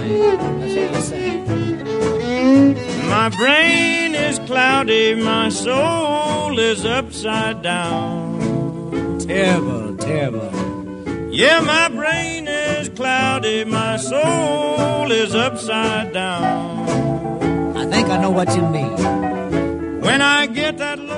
Let's hear you sing. My brain is cloudy, my soul is upside down. Terrible, terrible. Yeah, my brain is cloudy, my soul is upside down. I think I know what you mean. When I get that